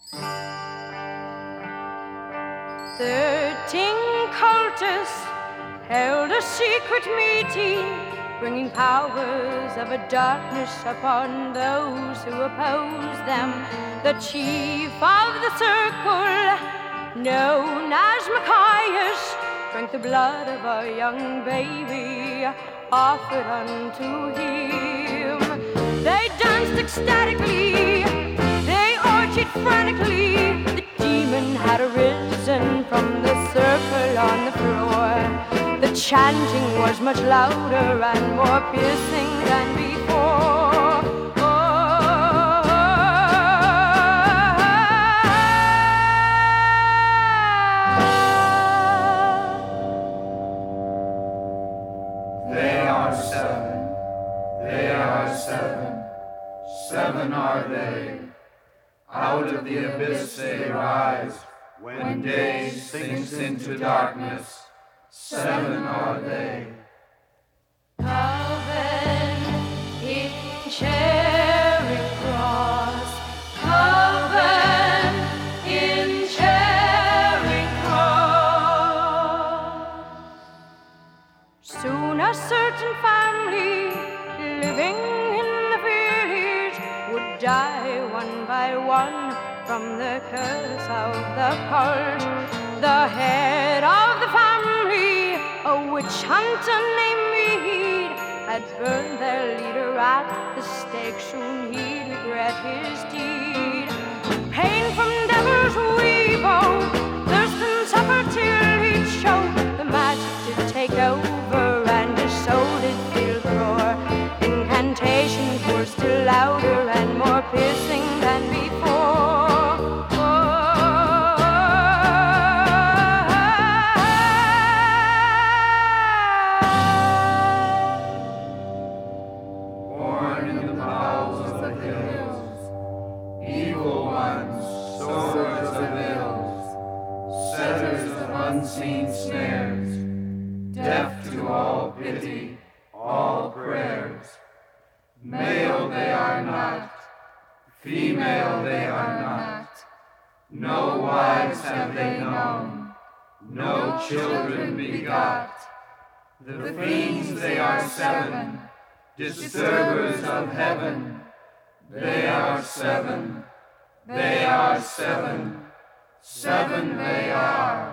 13 cultists held a secret meeting, bringing powers of a darkness upon those who opposed them. The chief of the circle, known as Machias, drank the blood of a young baby offered unto him. They danced ecstatically, they orgied frantically. The demon had arisen from the circle on the floor. The chanting was much louder and more piercing than before. They are seven, they are seven, seven are they. Out of the abyss they rise, when day sinks into darkness. Seven are they. Coven in Charing Cross, Coven in Charing Cross. Soon a certain family living in the village would die one by one from the curse of the cult. The head of the family, a witch hunter named Mead, had burned their leader at the stake. Soon he'd regret his deed. Pain from devil's weevil, thirst and suffer till he'd show. The magic did take over and his soul did feel the roar. Incantations were still louder and more piercing than before. Unseen snares, deaf to all pity, all prayers. Male they are not, female they are not. No wives have they known, no children begot. The fiends they are seven, disturbers of heaven. They are seven, they are seven, seven they are.